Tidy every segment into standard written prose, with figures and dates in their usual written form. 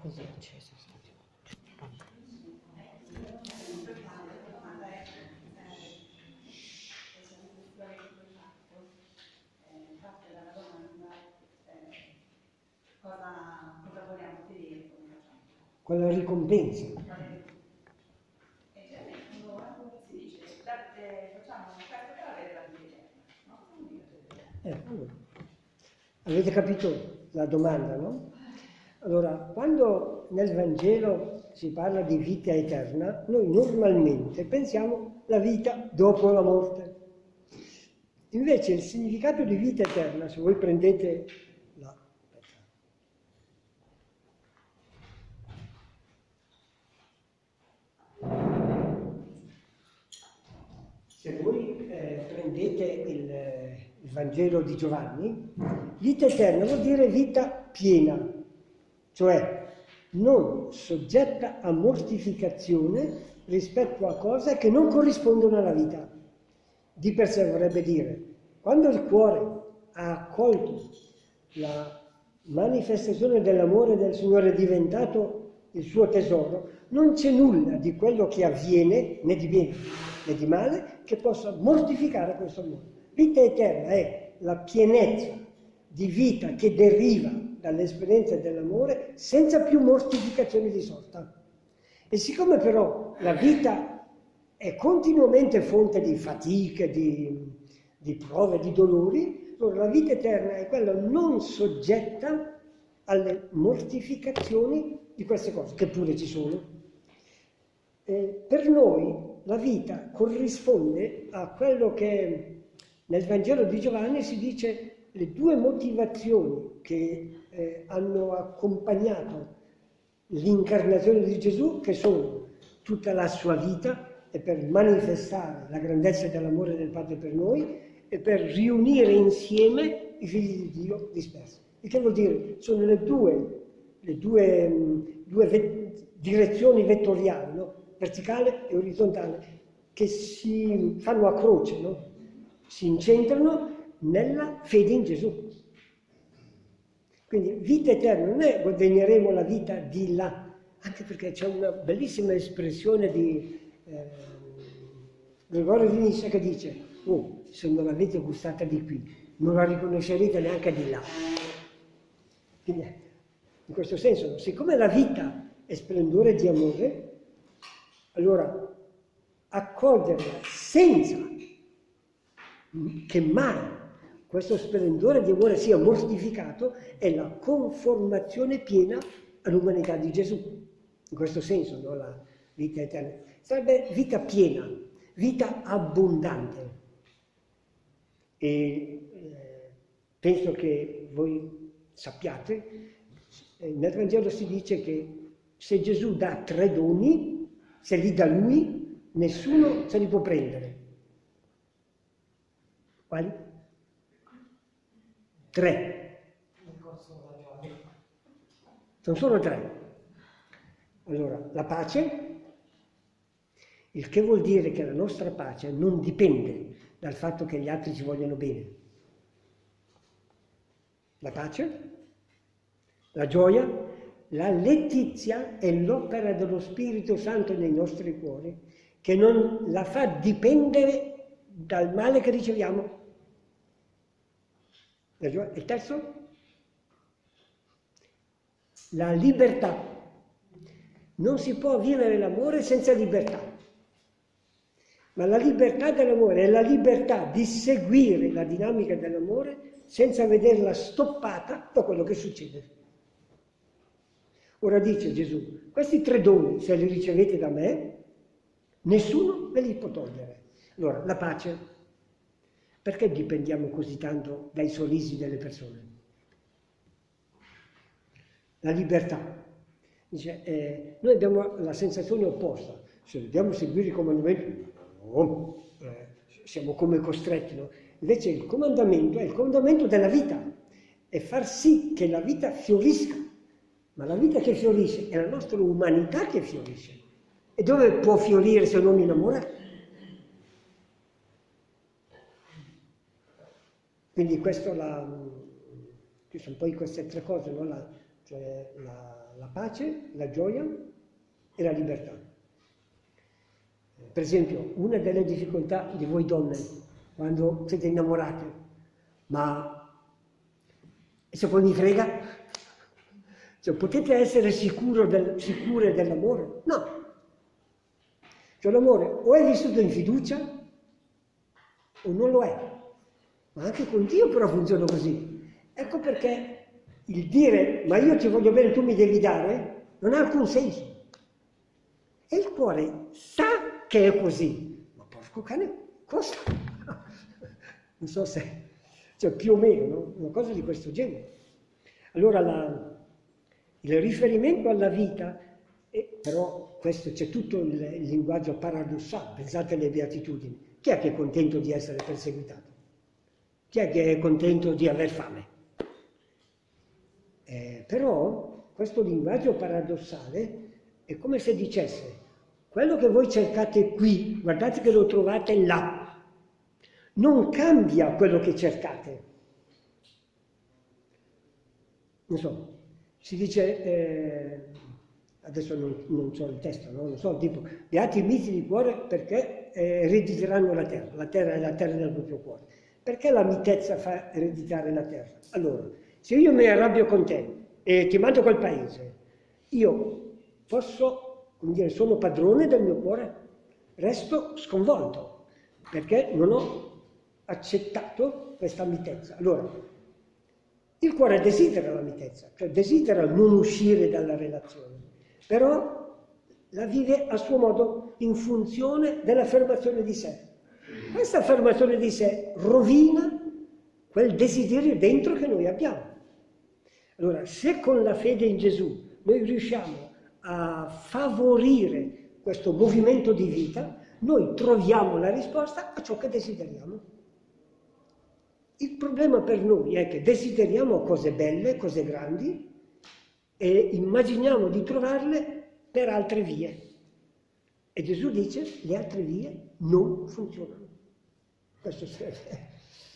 Così è acceso. Cosa vogliamo ottenere? Quella ricompensa. Si dice, facciamo un caso per avere la vita eterna, no? Allora, avete capito la domanda, no? Allora, quando nel Vangelo si parla di vita eterna, noi normalmente pensiamo alla vita dopo la morte. Invece il significato di vita eterna, se voi prendete la... Se voi prendete il Vangelo di Giovanni, vita eterna vuol dire vita piena, cioè non soggetta a mortificazione rispetto a cose che non corrispondono alla vita. Di per sé vorrebbe dire, quando il cuore ha accolto la manifestazione dell'amore del Signore è diventato il suo tesoro, non c'è nulla di quello che avviene, né di bene né di male, che possa mortificare questo amore. Vita eterna è la pienezza di vita che deriva dall'esperienza dell'amore senza più mortificazione di sorta. E siccome però la vita è continuamente fonte di fatiche, di prove, di dolori, allora la vita eterna è quella non soggetta alle mortificazioni di queste cose, che pure ci sono. Per noi la vita corrisponde a quello che nel Vangelo di Giovanni si dice le due motivazioni che hanno accompagnato l'incarnazione di Gesù, che sono tutta la sua vita e per manifestare la grandezza dell'amore del Padre per noi e per riunire insieme i figli di Dio dispersi. Il che vuol dire, sono le due direzioni vettoriali, no? Verticale e orizzontale, che si fanno a croce, no? Si incentrano nella fede in Gesù. Quindi vita eterna non è guadagneremo la vita di là, anche perché c'è una bellissima espressione di Gregorio di Nissa che dice: oh, se non l'avete gustata di qui, non la riconoscerete neanche di là. Quindi, in questo senso, no? Siccome la vita è splendore di amore, allora accoglierla senza che mai questo splendore di amore sia mortificato è la conformazione piena all'umanità di Gesù. In questo senso, no? La vita eterna sarebbe vita piena, vita abbondante. E penso che voi sappiate, nel Vangelo si dice che se Gesù dà 3 doni, se li dà lui, nessuno se li può prendere. Quali? 3. Sono solo 3. Allora, la pace, il che vuol dire che la nostra pace non dipende dal fatto che gli altri ci vogliono bene. La pace, la gioia, la letizia è l'opera dello Spirito Santo nei nostri cuori, che non la fa dipendere dal male che riceviamo. Il terzo? La libertà. Non si può vivere l'amore senza libertà. Ma la libertà dell'amore è la libertà di seguire la dinamica dell'amore senza vederla stoppata da quello che succede. Ora dice Gesù, questi 3 doni, se li ricevete da me, nessuno ve li può togliere. Allora, la pace. Perché dipendiamo così tanto dai sorrisi delle persone? La libertà. Dice, noi abbiamo la sensazione opposta. Se dobbiamo seguire i comandamenti, no, siamo come costretti, no? Invece il comandamento è il comandamento della vita, è far sì che la vita fiorisca. Ma la vita che fiorisce è la nostra umanità che fiorisce. E dove può fiorire se non in amore? Quindi questo ci sono poi queste 3 cose, no? cioè la pace, la gioia e la libertà. Per esempio, una delle difficoltà di voi donne, quando siete innamorate, ma se poi mi frega? Cioè, potete essere sicure dell'amore? No. Cioè l'amore o è vissuto in fiducia o non lo è. Ma anche con Dio però funziona così. Ecco perché il dire ma io ti voglio bene, tu mi devi dare, non ha alcun senso. E il cuore sa che è così, ma porco cane, cosa? Non so se, cioè più o meno, no? Una cosa di questo genere. Allora il riferimento alla vita, però questo c'è tutto il linguaggio paradossale, pensate alle beatitudini. Chi è che è contento di essere perseguitato? Chi è che è contento di aver fame? Però questo linguaggio paradossale è come se dicesse, quello che voi cercate qui, guardate che lo trovate là, non cambia quello che cercate. Non so, si dice, adesso non so il testo, no? Non so, tipo, beati i miti di cuore perché erediteranno la terra è la terra del proprio cuore. Perché la mitezza fa ereditare la terra? Allora, se io mi arrabbio con te e ti mando quel paese, io posso, come dire, sono padrone del mio cuore, resto sconvolto, perché non ho accettato questa mitezza. Allora, il cuore desidera la mitezza, cioè desidera non uscire dalla relazione, però la vive a suo modo in funzione dell'affermazione di sé. Questa affermazione di sé rovina quel desiderio dentro che noi abbiamo. Allora, se con la fede in Gesù noi riusciamo a favorire questo movimento di vita, noi troviamo la risposta a ciò che desideriamo. Il problema per noi è che desideriamo cose belle, cose grandi, e immaginiamo di trovarle per altre vie. E Gesù dice, le altre vie non funzionano. Questo serve.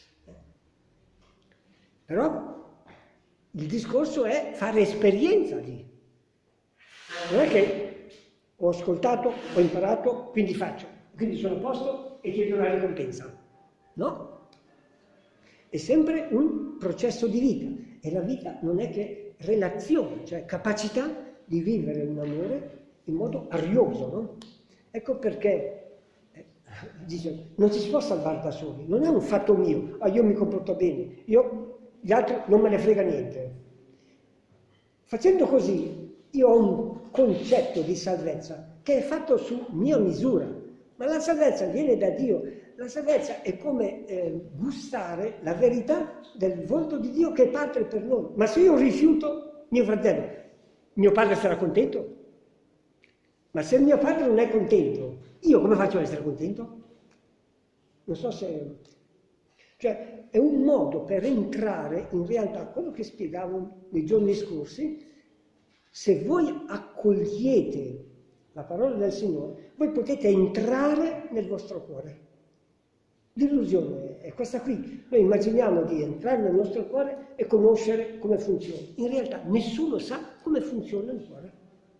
Però il discorso è fare esperienza di. Non è che ho ascoltato, ho imparato, quindi faccio. Quindi sono a posto e chiedo una ricompensa. No. È sempre un processo di vita. E la vita non è che relazione, cioè capacità di vivere un amore in modo arioso, no? Ecco perché dice, non ci si può salvare da soli, non è un fatto mio, io mi comporto bene, gli altri non me ne frega niente. Facendo così, io ho un concetto di salvezza che è fatto su mia misura, ma la salvezza viene da Dio. La salvezza è come gustare la verità del volto di Dio che è Padre per noi. Ma se io rifiuto mio fratello, mio padre sarà contento? Ma se mio padre non è contento, io come faccio ad essere contento? Non so se. Cioè, è un modo per entrare in realtà, quello che spiegavo nei giorni scorsi, se voi accogliete la parola del Signore, voi potete entrare nel vostro cuore. L'illusione è questa qui. Noi immaginiamo di entrare nel nostro cuore e conoscere come funziona. In realtà nessuno sa come funziona il cuore.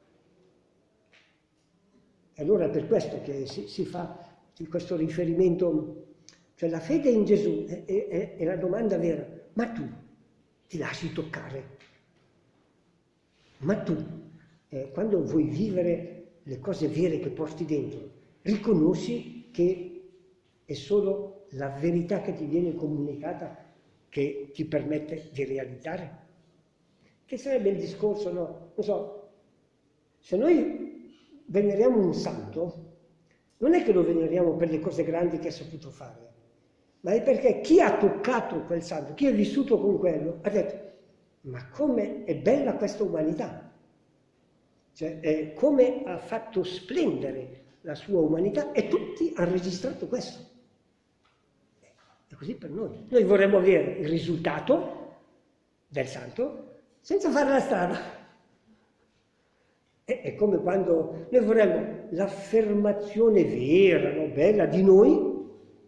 E allora è per questo che si fa questo riferimento, cioè la fede in Gesù è la domanda vera. Ma tu ti lasci toccare? Ma tu, quando vuoi vivere le cose vere che porti dentro, riconosci che è solo la verità che ti viene comunicata che ti permette di realizzare? Che sarebbe il discorso, no? Non so, se noi veneriamo un santo, non è che lo veneriamo per le cose grandi che ha saputo fare, ma è perché chi ha toccato quel santo, chi è vissuto con quello, ha detto, ma come è bella questa umanità! Cioè, come ha fatto splendere la sua umanità e tutti hanno registrato questo. È così per noi. Noi vorremmo avere il risultato del santo senza fare la strada. È come quando noi vorremmo l'affermazione vera, no, bella di noi,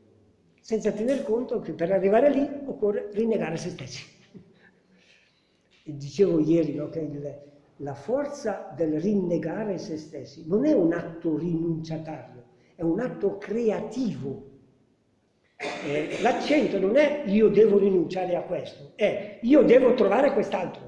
senza tener conto che per arrivare lì occorre rinnegare se stessi. dicevo ieri, no, che la forza del rinnegare se stessi non è un atto rinunciatario, è un atto creativo. L'accento non è io devo rinunciare a questo, è io devo trovare quest'altro.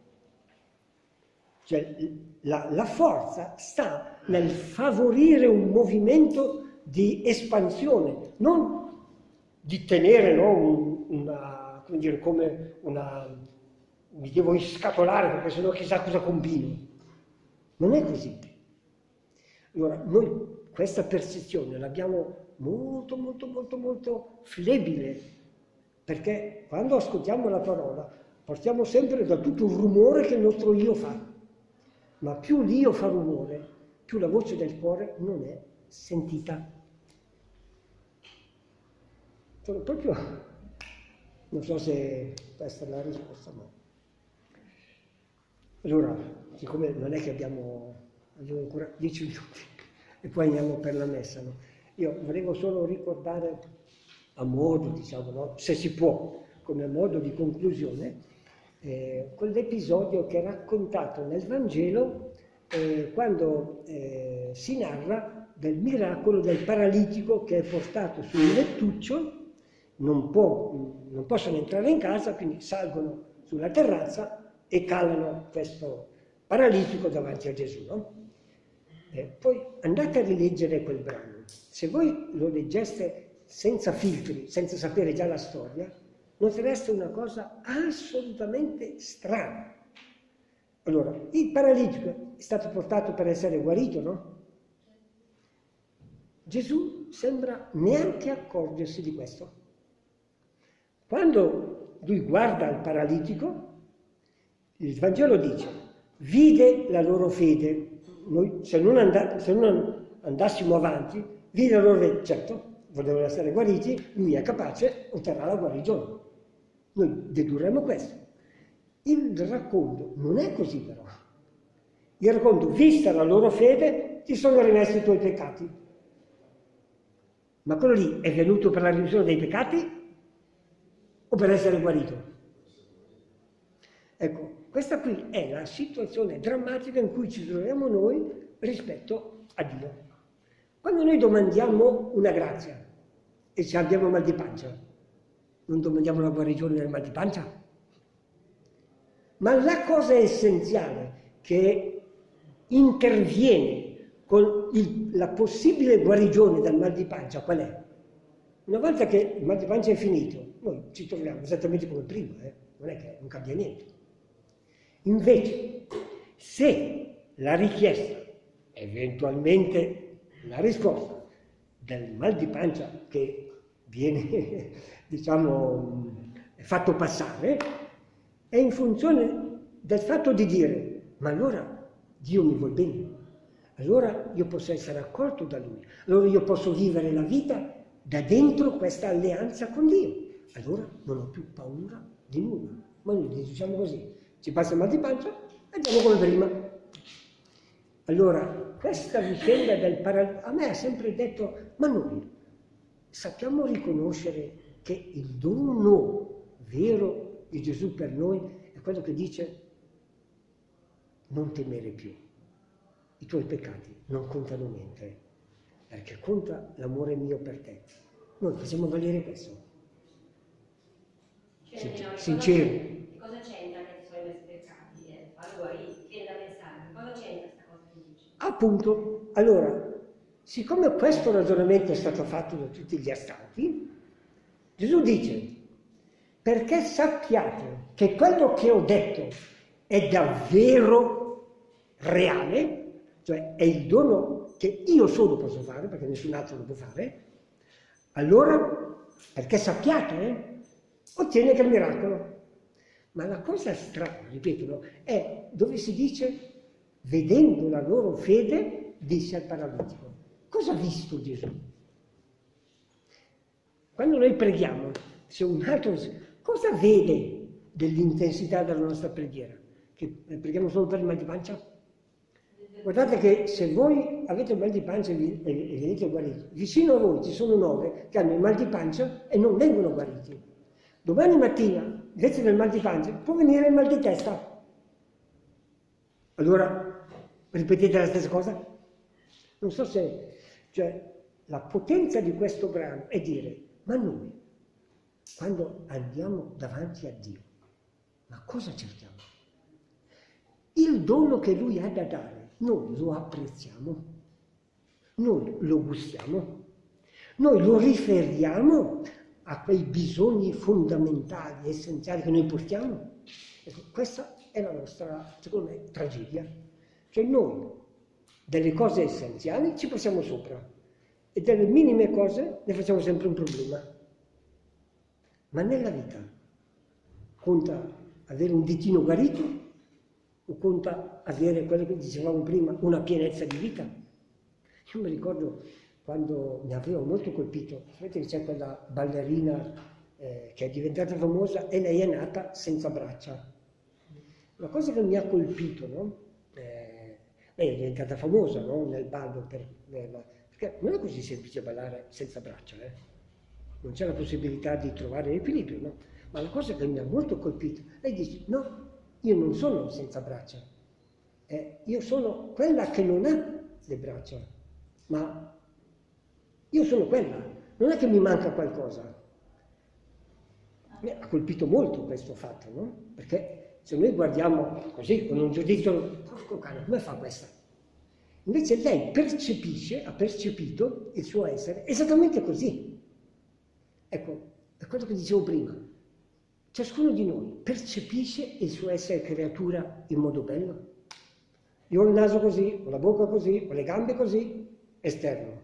Cioè la forza sta nel favorire un movimento di espansione, non di tenere, no, come dire, come mi devo iscatolare perché sennò chissà cosa combino. Non è così. Allora, noi questa percezione l'abbiamo molto, molto, molto, molto flebile, perché quando ascoltiamo la parola partiamo sempre da tutto il rumore che il nostro io fa. Ma più l'io fa rumore, più la voce del cuore non è sentita. Sono proprio, non so se questa è la risposta, ma... Allora, siccome non è che abbiamo ancora 10 minuti e poi andiamo per la messa, no? Io volevo solo ricordare a modo, diciamo, no? Se si può, come a modo di conclusione, quell'episodio che è raccontato nel Vangelo quando si narra del miracolo del paralitico che è portato su un lettuccio, non possono entrare in casa, quindi salgono sulla terrazza e calano questo paralitico davanti a Gesù. No? Poi andate a rileggere quel brano. Se voi lo leggeste senza filtri, senza sapere già la storia, notereste una cosa assolutamente strana. Allora, il paralitico è stato portato per essere guarito, no? Gesù sembra neanche accorgersi di questo. Quando lui guarda il paralitico, il Vangelo dice, vide la loro fede. Noi, se non andassimo avanti, vide la loro fede. Certo, volevano essere guariti, lui è capace, otterrà la guarigione. Noi dedurremo questo. Il racconto non è così però. Il racconto, vista la loro fede, ti sono rimessi i tuoi peccati. Ma quello lì è venuto per la remissione dei peccati o per essere guarito? Ecco, questa qui è la situazione drammatica in cui ci troviamo noi rispetto a Dio. Quando noi domandiamo una grazia e ci abbiamo mal di pancia, non domandiamo la guarigione del mal di pancia? Ma la cosa essenziale che interviene con la possibile guarigione dal mal di pancia qual è? Una volta che il mal di pancia è finito, noi ci troviamo esattamente come prima, non è che non cambia niente. Invece, se la richiesta, eventualmente la risposta del mal di pancia che viene, diciamo, fatto passare, è in funzione del fatto di dire, ma allora Dio mi vuol bene, allora io posso essere accolto da Lui, allora io posso vivere la vita da dentro questa alleanza con Dio, allora non ho più paura di nulla. Ma noi diciamo così, ci passa il mal di pancia e andiamo come prima. Allora, questa vicenda del paralitico, a me ha sempre detto, ma noi sappiamo riconoscere che il dono vero di Gesù per noi è quello che dice non temere più, i tuoi peccati non contano niente, perché conta l'amore mio per te. Noi facciamo valere questo. Sincero. Cosa c'entra che sono i miei peccati? Allora, viene da pensare, cosa c'entra questa cosa che dici? Appunto, allora, siccome questo ragionamento è stato fatto da tutti gli astanti, Gesù dice, perché sappiate che quello che ho detto è davvero reale, cioè è il dono che io solo posso fare, perché nessun altro lo può fare, allora, perché sappiate, ottiene quel miracolo. Ma la cosa strana, ripeto, è dove si dice, vedendo la loro fede, disse al paralitico. Cosa ha visto Gesù? Quando noi preghiamo, se un altro... Cosa vede dell'intensità della nostra preghiera? Che preghiamo solo per il mal di pancia? Guardate che se voi avete il mal di pancia e venite guariti, vicino a voi ci sono 9 che hanno il mal di pancia e non vengono guariti. Domani mattina, invece del mal di pancia, può venire il mal di testa. Allora, ripetete la stessa cosa? Non so se... Cioè, la potenza di questo brano è dire, ma noi, quando andiamo davanti a Dio, ma cosa cerchiamo? Il dono che Lui ha da dare, noi lo apprezziamo, noi lo gustiamo, noi lo riferiamo a quei bisogni fondamentali, essenziali che noi portiamo. Ecco, questa è la nostra, secondo me, tragedia. Cioè noi, delle cose essenziali, ci passiamo sopra e delle minime cose ne facciamo sempre un problema. Ma nella vita conta avere un ditino guarito o conta avere quello che dicevamo prima, una pienezza di vita? Io mi ricordo quando mi aveva molto colpito, sapete che c'è quella ballerina che è diventata famosa e lei è nata senza braccia. La cosa che mi ha colpito, no? Lei è diventata famosa, no? Nel ballo, perché non è così semplice ballare senza braccia, non c'è la possibilità di trovare l'equilibrio, no? Ma la cosa che mi ha molto colpito, lei dice, no, io non sono senza braccia, io sono quella che non ha le braccia, ma io sono quella, non è che mi manca qualcosa. Mi ha colpito molto questo fatto, no? Perché se noi guardiamo così, con un giudizio, porco cane, come fa questa? Invece lei ha percepito il suo essere esattamente così. Ecco, è quello che dicevo prima. Ciascuno di noi percepisce il suo essere creatura in modo bello. Io ho il naso così, ho la bocca così, ho le gambe così, esterno.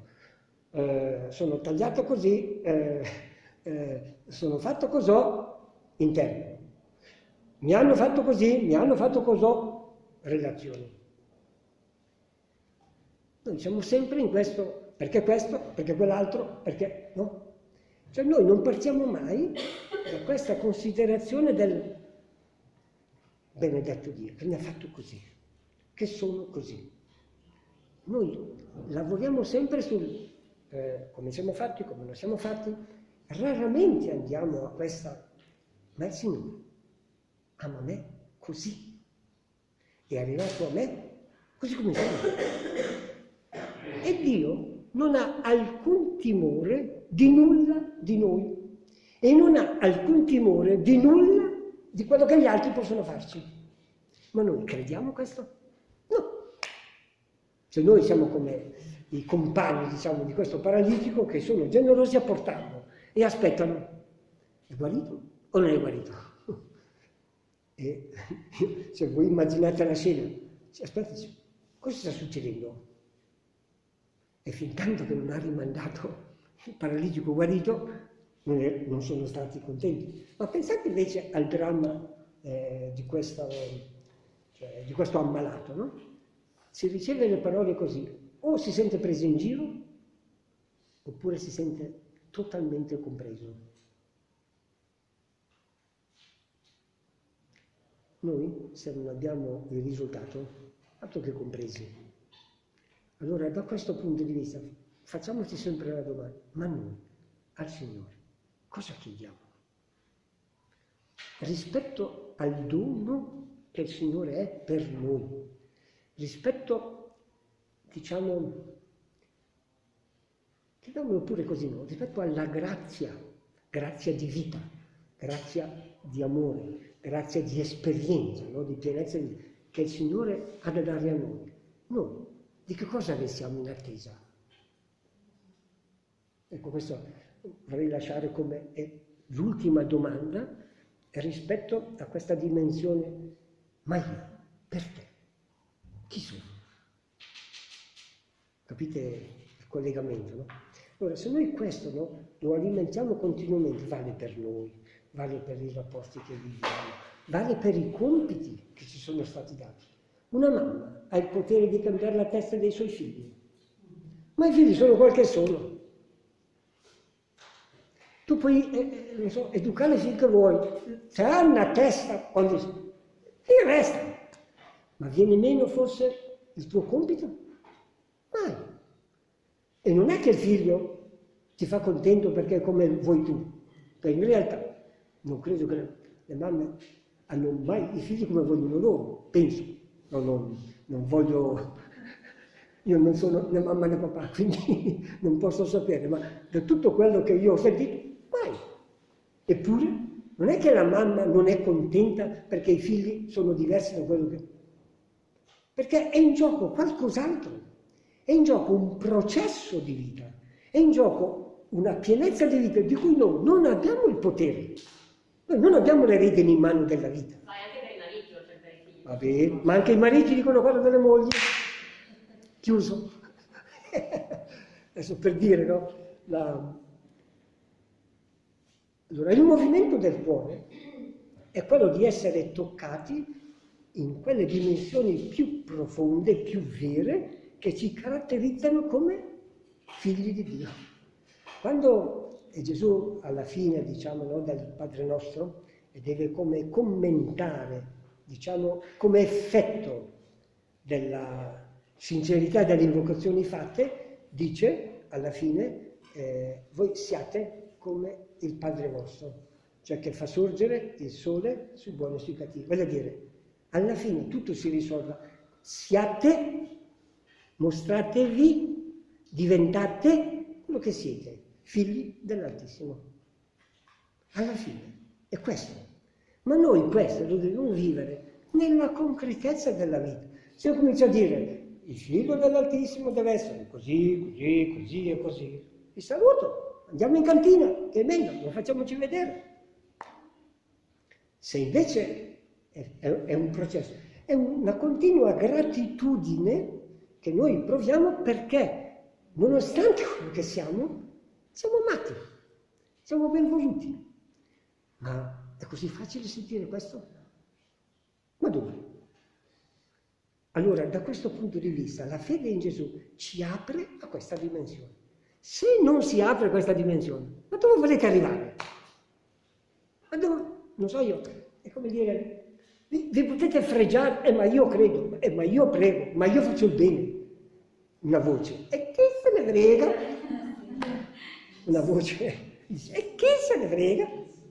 Sono tagliato così, sono fatto così, interno. Mi hanno fatto così, mi hanno fatto così, relazioni. Noi siamo sempre in questo, perché quell'altro, perché no? Cioè noi non partiamo mai da questa considerazione del benedetto Dio, che mi ha fatto così, che sono così. Noi lavoriamo sempre sul come siamo fatti, come non siamo fatti, raramente andiamo a questa, ma il Signore ama me così, è arrivato a me così come sono. E Dio non ha alcun timore di nulla di noi e non ha alcun timore di nulla di quello che gli altri possono farci. Ma noi crediamo questo? No. Se noi siamo come i compagni, diciamo, di questo paralitico che sono generosi a portarlo e aspettano, è guarito o non è guarito? E se voi immaginate la scena, aspetta, cosa sta succedendo? E fin tanto che non ha rimandato il paralitico guarito, non sono stati contenti. Ma pensate invece al dramma di questo ammalato, no? Si riceve le parole così, o si sente preso in giro, oppure si sente totalmente compreso. Noi, se non abbiamo il risultato, altro che compresi. Allora, da questo punto di vista, facciamoci sempre la domanda, ma noi, al Signore, cosa chiediamo? Rispetto al dono che il Signore è per noi, rispetto, diciamo, chiamiamolo pure così, no? Rispetto alla grazia di vita, grazia di amore, grazia di esperienza, no? Di pienezza che il Signore ha da dare a noi. Noi di che cosa ne siamo in attesa? Ecco, questo vorrei lasciare come l'ultima domanda rispetto a questa dimensione, ma io, per te, chi sono? Capite il collegamento, no? Allora, se noi questo, no, lo alimentiamo continuamente, vale per noi, vale per i rapporti che viviamo, vale per i compiti che ci sono stati dati. Una mamma ha il potere di cambiare la testa dei suoi figli, ma i figli sono quel che sono. Tu puoi, non so, educare i figli che vuoi, se hanno una testa, quando li restano. Ma viene meno forse il tuo compito? Mai. E non è che il figlio ti fa contento perché è come vuoi tu, perché in realtà Non credo che le mamme hanno mai i figli come vogliono loro, penso. Non voglio... Io non sono né mamma né papà, quindi non posso sapere, ma da tutto quello che io ho sentito, mai. Eppure, non è che la mamma non è contenta perché i figli sono diversi da quello che... Perché è in gioco qualcos'altro, è in gioco un processo di vita, è in gioco una pienezza di vita di cui noi non abbiamo il potere, noi non abbiamo le redini in mano della vita. Ma anche per i mariti, oltre per i figli. Va bene, ma anche i mariti dicono quello delle mogli. Chiuso. Adesso per dire, no? Allora, il movimento del cuore è quello di essere toccati in quelle dimensioni più profonde, più vere, che ci caratterizzano come figli di Dio. Quando Gesù alla fine, diciamo, no, del Padre Nostro, e deve come commentare, diciamo, come effetto della sincerità delle invocazioni fatte, dice alla fine, voi siate come il Padre vostro, cioè che fa sorgere il sole sui buoni e sui cattivi. Voglio dire, alla fine tutto si risolve. Siate, mostratevi, diventate quello che siete, figli dell'Altissimo. Alla fine, è questo. Ma noi questo lo dobbiamo vivere nella concretezza della vita. Se io comincio a dire, il figlio dell'Altissimo deve essere così, così, così e così, vi saluto, andiamo in cantina, che è meglio, non facciamoci vedere. Se invece è un processo, è una continua gratitudine che noi proviamo perché, nonostante quello che siamo amati, siamo ben voluti. Ma è così facile sentire questo? Ma dove? Allora, da questo punto di vista, la fede in Gesù ci apre a questa dimensione. Se non si apre questa dimensione, ma dove volete arrivare? Ma dove? Non so io, è come dire, vi potete fregiare, ma io credo, ma io prego, ma io faccio il bene. Una voce, e che se ne frega? Una voce dice, e che se ne frega?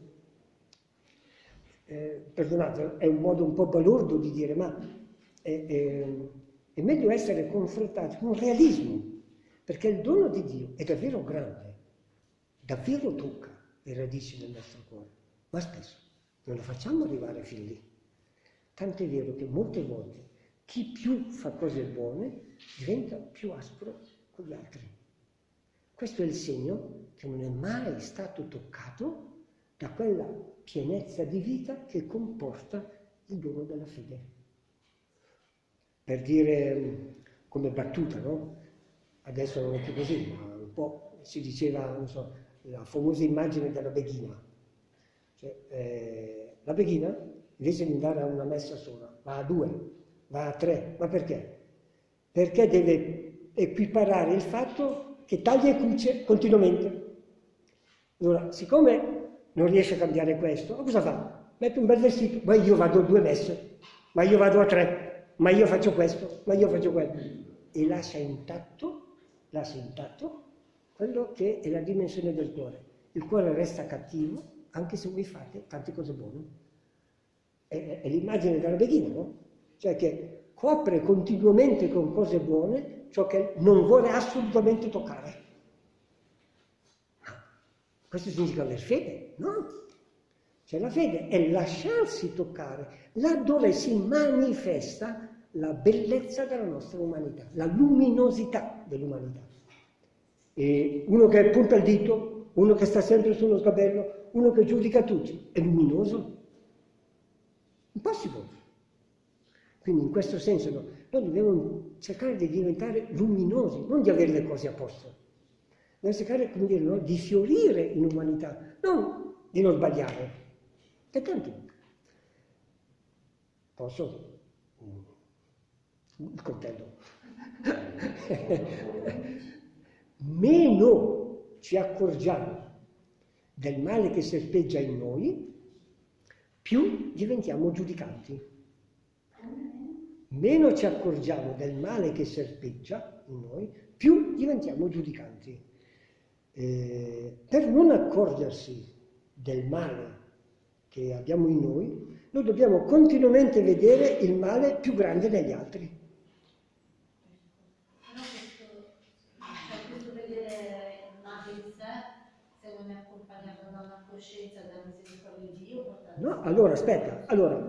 Perdonate, è un modo un po' balordo di dire, ma è meglio essere confrontati con realismo, perché il dono di Dio è davvero grande, davvero tocca le radici del nostro cuore, ma spesso non lo facciamo arrivare fin lì. Tant'è vero che molte volte chi più fa cose buone diventa più aspro con gli altri. Questo è il segno che non è mai stato toccato da quella pienezza di vita che comporta il dono della fede. Per dire come battuta, no? Adesso non è più così, ma un po' si diceva, non so, la famosa immagine della beghina. Cioè, la beghina, invece di andare a una messa sola, va a 2, va a 3. Ma perché? Perché deve equiparare il fatto che taglia e cuce continuamente. Allora, siccome non riesce a cambiare questo, cosa fa? Mette un bel vestito, ma io vado a 2 messe, ma io vado a 3. Ma io faccio questo, ma io faccio quello. E lascia intatto quello che è la dimensione del cuore. Il cuore resta cattivo, anche se voi fate tante cose buone. È l'immagine della beghina, no? Cioè che copre continuamente con cose buone ciò che non vuole assolutamente toccare. No. Questo significa aver fede? No. Cioè la fede è lasciarsi toccare laddove si manifesta la bellezza della nostra umanità, la luminosità dell'umanità. E uno che punta il dito, uno che sta sempre sullo sgabello, uno che giudica tutti, è luminoso? Impossibile. Quindi in questo senso noi dobbiamo cercare di diventare luminosi, non di avere le cose a posto. Dobbiamo cercare, come dire, no? Di fiorire in umanità, non di non sbagliare. E tanto. Posso? Il coltello. Meno ci accorgiamo del male che serpeggia in noi, più diventiamo giudicanti. Meno ci accorgiamo del male che serpeggia in noi, più diventiamo giudicanti. Per non accorgersi del male che abbiamo in noi dobbiamo continuamente vedere il male più grande negli altri. Questo vedere il male in sé, se non è accompagnato da una coscienza della misericordia di Dio, No, allora aspetta,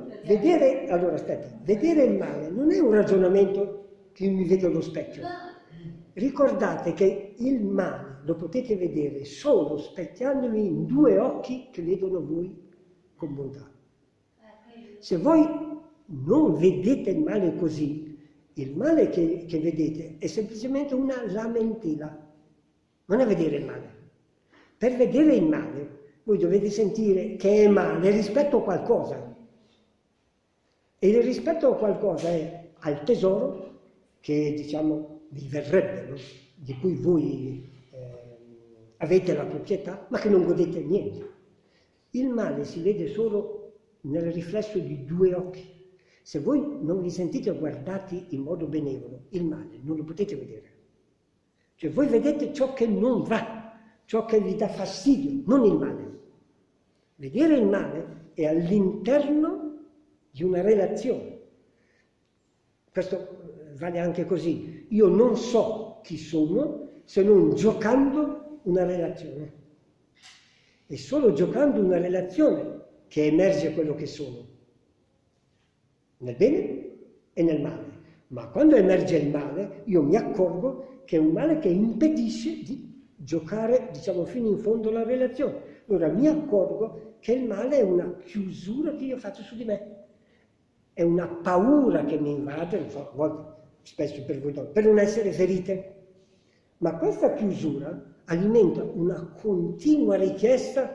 vedere il male non è un ragionamento che io mi vedo allo specchio. Ricordate che il male lo potete vedere solo specchiandovi in due occhi che vedono voi con bontà. Se voi non vedete il male così, il male che vedete è semplicemente una lamentela, non è vedere il male. Per vedere il male voi dovete sentire che è male rispetto a qualcosa. E il rispetto a qualcosa è al tesoro che, diciamo, vi verrebbe, no? Di cui voi avete la proprietà, ma che non godete niente. Il male si vede solo nel riflesso di due occhi. Se voi non vi sentite guardati in modo benevolo, il male non lo potete vedere. Cioè voi vedete ciò che non va, ciò che vi dà fastidio, non il male. Vedere il male è all'interno di una relazione. Questo vale anche così. Io non so chi sono se non giocando una relazione. È solo giocando una relazione che emerge quello che sono, nel bene e nel male. Ma quando emerge il male, io mi accorgo che è un male che impedisce di giocare, diciamo, fino in fondo la relazione. Allora mi accorgo che il male è una chiusura che io faccio su di me, è una paura che mi invade, non so, a volte, spesso per voi donne, per non essere ferite. Ma questa chiusura alimenta una continua richiesta,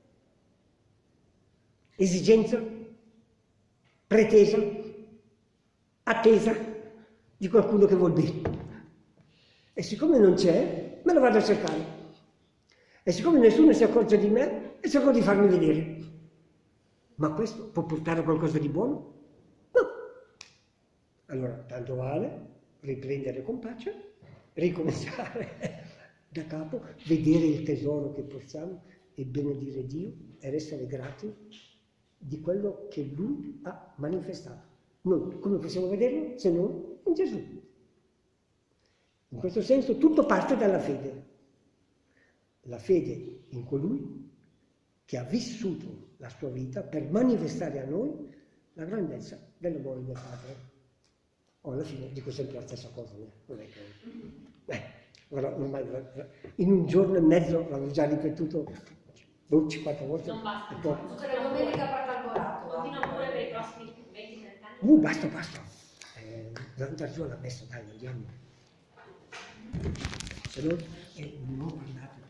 esigenza, pretesa, attesa di qualcuno che vuol bene. E siccome non c'è, me lo vado a cercare. E siccome nessuno si accorge di me, cerco di farmi vedere. Ma questo può portare a qualcosa di buono? No. Allora, tanto vale riprendere con pace, ricominciare da capo, vedere il tesoro che portiamo e benedire Dio ed essere grati di quello che Lui ha manifestato. Noi come possiamo vederlo se non in Gesù? In questo senso tutto parte dalla fede. La fede in colui che ha vissuto la sua vita per manifestare a noi la grandezza dell'amore del Padre. Alla fine dico sempre la stessa cosa, non è che... ormai in un giorno e mezzo l'avevo già ripetuto 50 volte. Non basta. Tutte le domeniche a Pratalborato. Continua pure per i prossimi 20-30 anni. Basta. Da giù alla messa, dai, andiamo. Se no, non ho parlato.